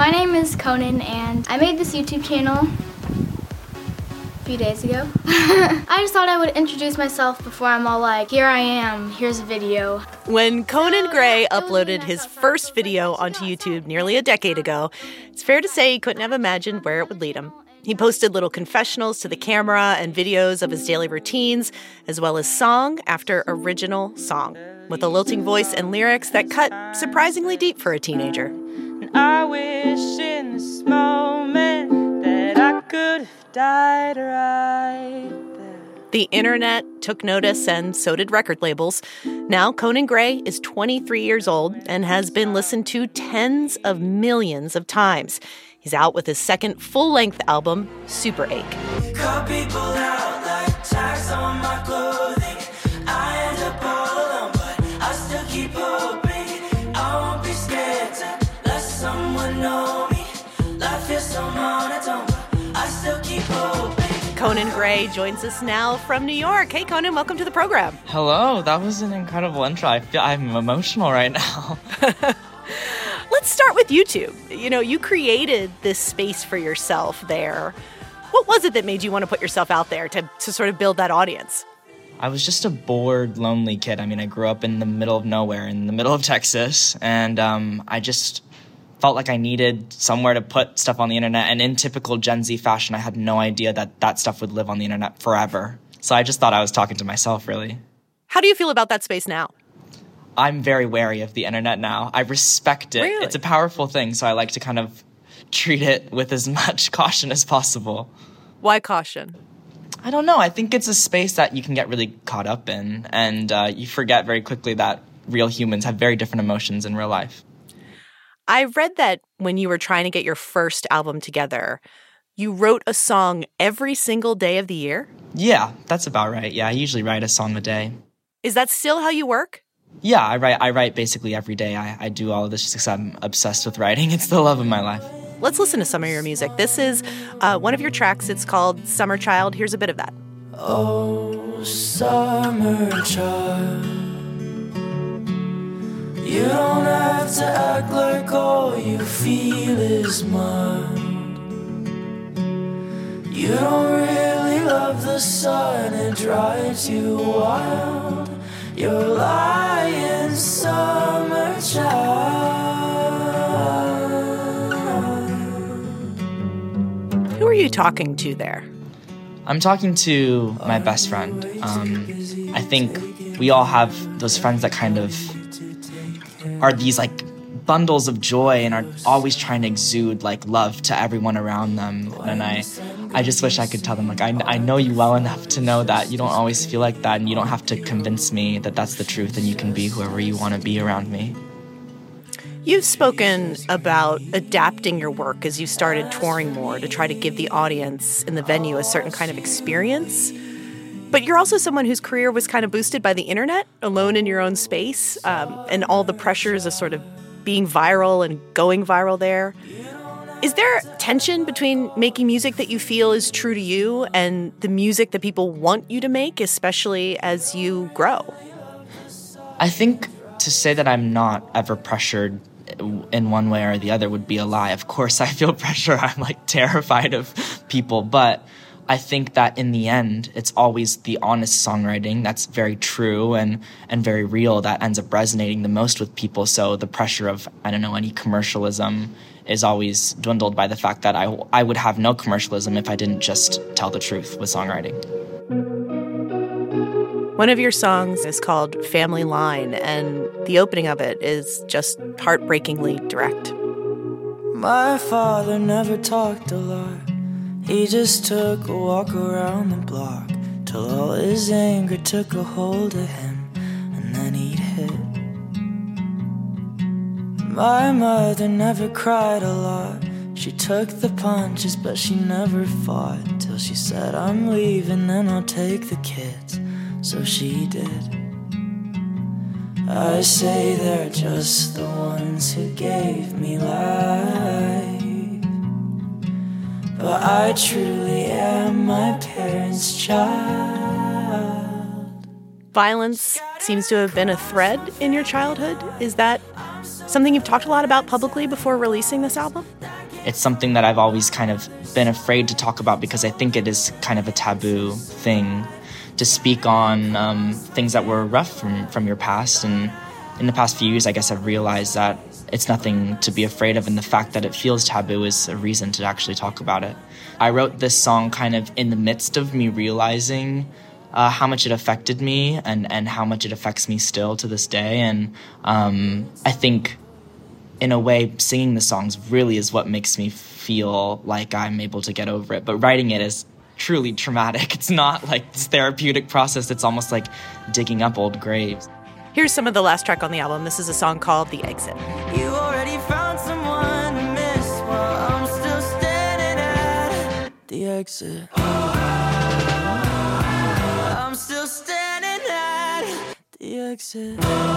My name is Conan, and I made this YouTube channel a few days ago. I just thought I would introduce myself before I'm all like, here I am, here's a video. When Conan Gray uploaded his first video onto YouTube nearly a decade ago, it's fair to say he couldn't have imagined where it would lead him. He posted little confessionals to the camera and videos of his daily routines, as well as song after original song, with a lilting voice and lyrics that cut surprisingly deep for a teenager. And I wish in this moment that I could have died right there. The internet took notice, and so did record labels. Now Conan Gray is 23 years old and has been listened to tens of millions of times. He's out with his second full-length album, Super Ache. Cut people out like tags on my clothing. I end up all alone, but I still keep hoping. I won't be scared to let someone know me. Life is so monotone, but I still keep hoping. Conan Gray joins us now from New York. Hey, Conan, welcome to the program. Hello, that was an incredible intro. I'm emotional right now. Let's start with YouTube. You know, you created this space for yourself there. What was it that made you want to put yourself out there to sort of build that audience? I was just a bored, lonely kid. I mean, I grew up in the middle of nowhere, in the middle of Texas, and I just felt like I needed somewhere to put stuff on the internet. And in typical Gen Z fashion, I had no idea that that stuff would live on the internet forever. So I just thought I was talking to myself, really. How do you feel about that space now? I'm very wary of the internet now. I respect it. Really? It's a powerful thing, so I like to kind of treat it with as much caution as possible. Why caution? I don't know. I think it's a space that you can get really caught up in, and you forget very quickly that real humans have very different emotions in real life. I read that when you were trying to get your first album together, you wrote a song every single day of the year? Yeah, that's about right. Yeah, I usually write a song a day. Is that still how you work? Yeah, I write basically every day. I do all of this just because I'm obsessed with writing. It's the love of my life. Let's listen to some of your music. This is one of your tracks. It's called Summer Child. Here's a bit of that. Oh, summer child, you don't have to act like all you feel is mild. You don't really love the sun, it drives you wild. You're lying, summer child. Who are you talking to there? I'm talking to my best friend. I think we all have those friends that kind of are these like bundles of joy and are always trying to exude like love to everyone around them. And I just wish I could tell them, like, I know you well enough to know that you don't always feel like that, and you don't have to convince me that that's the truth, and you can be whoever you want to be around me. You've spoken about adapting your work as you started touring more to try to give the audience in the venue a certain kind of experience. But you're also someone whose career was kind of boosted by the internet, alone in your own space, and all the pressures of sort of being viral and going viral there. Is there tension between making music that you feel is true to you and the music that people want you to make, especially as you grow? I think to say that I'm not ever pressured in one way or the other would be a lie. Of course, I feel pressure. I'm like terrified of people, but I think that in the end, it's always the honest songwriting that's very true and very real that ends up resonating the most with people. So the pressure of, I don't know, any commercialism is always dwindled by the fact that I would have no commercialism if I didn't just tell the truth with songwriting. One of your songs is called Family Line, and the opening of it is just heartbreakingly direct. My father never talked a lot. He just took a walk around the block till all his anger took a hold of him, and then he'd hit. My mother never cried a lot. She took the punches, but she never fought, till she said, I'm leaving and I'll take the kids. So she did. I say they're just the ones who gave me life, but I truly am my parents' child. Violence seems to have been a thread in your childhood. Is that something you've talked a lot about publicly before releasing this album? It's something that I've always kind of been afraid to talk about because I think it is kind of a taboo thing to speak on things that were rough from your past. And in the past few years, I guess I've realized that it's nothing to be afraid of, and the fact that it feels taboo is a reason to actually talk about it. I wrote this song kind of in the midst of me realizing how much it affected me and how much it affects me still to this day. And I think, in a way, singing the songs really is what makes me feel like I'm able to get over it. But writing it is truly traumatic. It's not like this therapeutic process. It's almost like digging up old graves. Here's some of the last track on the album. This is a song called The Exit. You already found someone to miss while I'm still standing at the exit. I'm still standing at the exit.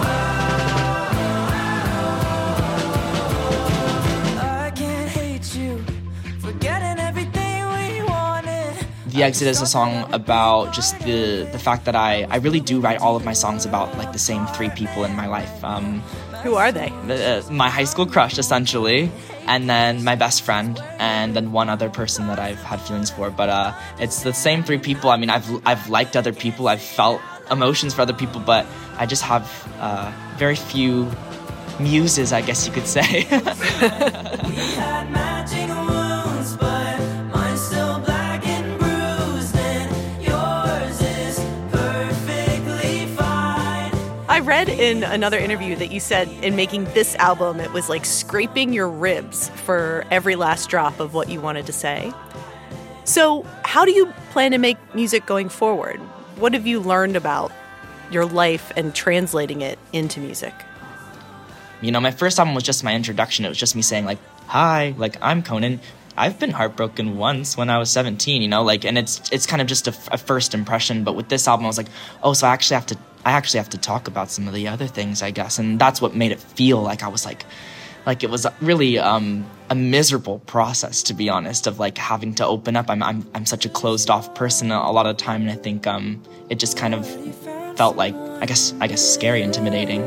I can't hate you for getting everything we wanted. The Exit is a song about just the fact that I really do write all of my songs about like the same three people in my life. Who are they? My high school crush, essentially, and then my best friend, and then one other person that I've had feelings for. But it's the same three people. I mean, I've liked other people, I've felt emotions for other people, but I just have very few muses, I guess you could say. We had matching wounds, but mine's still black and bruised, and yours is perfectly fine. I read in another interview that you said in making this album, it was like scraping your ribs for every last drop of what you wanted to say. So how do you plan to make music going forward? What have you learned about your life and translating it into music? You know, my first album was just my introduction. It was just me saying, like, hi, like, I'm Conan. I've been heartbroken once when I was 17, you know, like, and it's kind of just a first impression. But with this album, I was like, oh, so I actually have to talk about some of the other things, I guess. And that's what made it feel like I was like it was really a miserable process, to be honest, of like having to open up. I'm such a closed off person a lot of the time, and I think it just kind of felt like I guess scary, intimidating.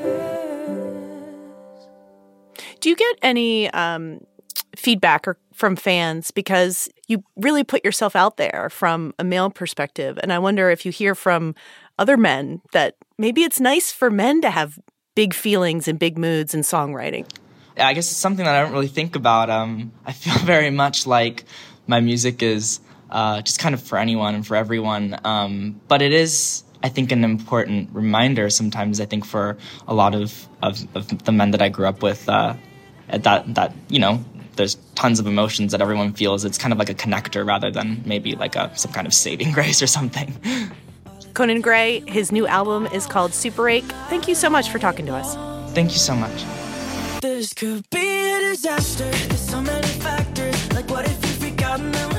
Do you get any feedback from fans, because you really put yourself out there from a male perspective? And I wonder if you hear from other men that maybe it's nice for men to have big feelings and big moods in songwriting. I guess it's something that I don't really think about. I feel very much like my music is just kind of for anyone and for everyone. But it is, I think, an important reminder sometimes, I think, for a lot of the men that I grew up with, that you know, there's tons of emotions that everyone feels. It's kind of like a connector rather than maybe like some kind of saving grace or something. Conan Gray, his new album is called Super Ache. Thank you so much for talking to us. Thank you so much. This could be a disaster. There's so many factors. Like, what if you forgotten that